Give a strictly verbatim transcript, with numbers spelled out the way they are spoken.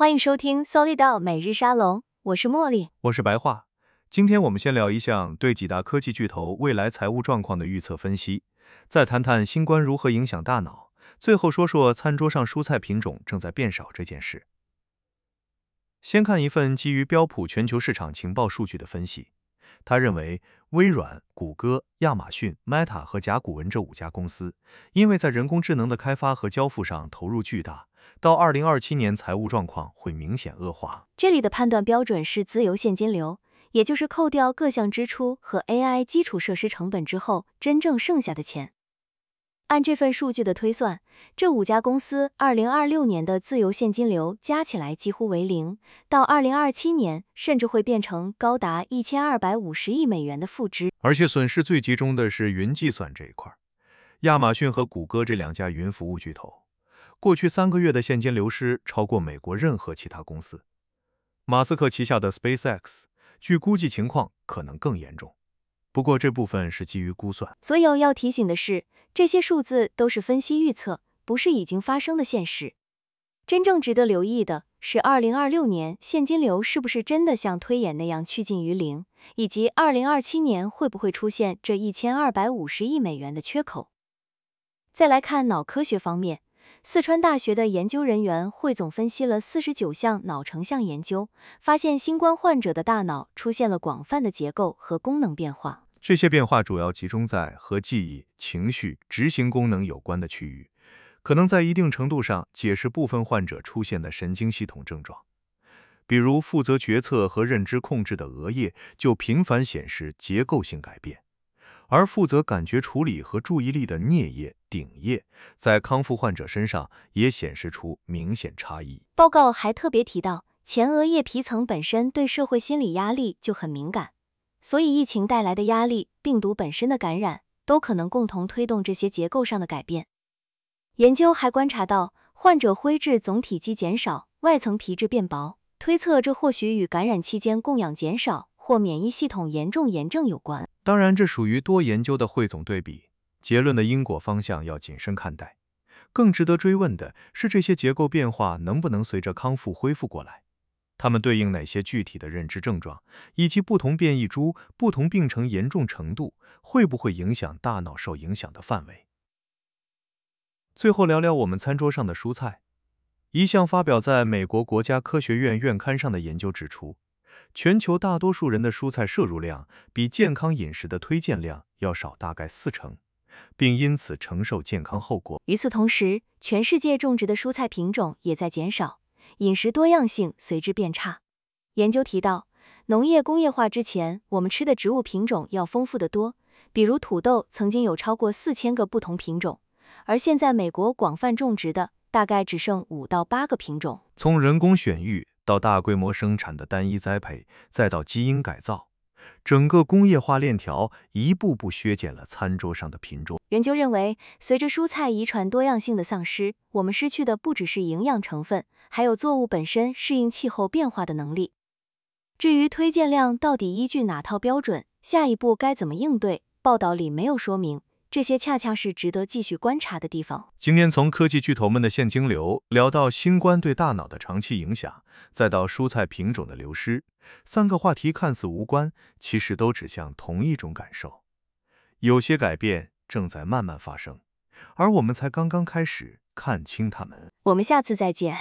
欢迎收听 Solid 每日沙龙，我是茉莉， 我是白话。今天我们先聊一项对几大科技巨头未来财务状况的预测分析，再谈谈新冠如何影响大脑，最后说说餐桌上蔬菜品种正在变少这件事。先看一份基于标普全球市场情报数据的分析，他认为微软、谷歌、亚马逊、Meta 和甲骨文这五家公司，因为在人工智能的开发和交付上投入巨大，到二零二七年财务状况会明显恶化。 这里的判断标准是自由现金流，也就是扣掉各项支出和 A I 基础设施成本之后，真正剩下的钱。按这份数据的推算，这五家公司二零二六年的自由现金流加起来几乎为零，到二零二七年甚至会变成高达一千二百五十亿美元的负值。 而且损失最集中的是云计算这一块，亚马逊和谷歌这两家云服务巨头，过去三个月的现金流失超过美国任何其他公司。马斯克旗下的 SpaceX， 据估计情况可能更严重。不过这部分是基于估算。 所有要提醒的是，这些数字都是分析预测，不是已经发生的现实。真正值得留意的是二零二六年现金流是不是真的像推演那样趋近于零，以及二零二七年会不会出现这一千二百五十亿美元的缺口。再来看脑科学方面，四川大学的研究人员汇总分析了四十九项脑成像研究，发现新冠患者的大脑出现了广泛的结构和功能变化。 这些变化主要集中在和记忆、情绪、执行功能有关的区域，可能在一定程度上解释部分患者出现的神经系统症状。比如负责决策和认知控制的额叶就频繁显示结构性改变，而负责感觉处理和注意力的颞叶、顶叶在康复患者身上也显示出明显差异。 报告还特别提到，前额叶皮层本身对社会心理压力就很敏感，所以疫情带来的压力、病毒本身的感染都可能共同推动这些结构上的改变。研究还观察到，患者灰质总体积减少，外层皮质变薄，推测这或许与感染期间供氧减少或免疫系统严重炎症有关。 当然，这属于多研究的汇总对比，结论的因果方向要谨慎看待。更值得追问的是，这些结构变化能不能随着康复恢复过来？它们对应哪些具体的认知症状，以及不同变异株、不同病程严重程度，会不会影响大脑受影响的范围？最后聊聊我们餐桌上的蔬菜。一项发表在美国国家科学院院刊上的研究指出，全球大多数人的蔬菜摄入量比健康饮食的推荐量要少大概四成，并因此承受健康后果。 与此同时，全世界种植的蔬菜品种也在减少，饮食多样性随之变差。研究提到，农业工业化之前，我们吃的植物品种要丰富得多，比如土豆曾经有超过四千个不同品种，而现在美国广泛种植的大概只剩五到八个品种。 从人工选育到大规模生产的单一栽培，再到基因改造，整个工业化链条一步步削减了餐桌上的品种。 研究认为，随着蔬菜遗传多样性的丧失，我们失去的不只是营养成分，还有作物本身适应气候变化的能力。至于推荐量到底依据哪套标准，下一步该怎么应对，报道里没有说明，这些恰恰是值得继续观察的地方。 今天从科技巨头们的现金流聊到新冠对大脑的长期影响，再到蔬菜品种的流失，三个话题看似无关，其实都指向同一种感受。有些改变正在慢慢发生，而我们才刚刚开始看清它们。 我们下次再见。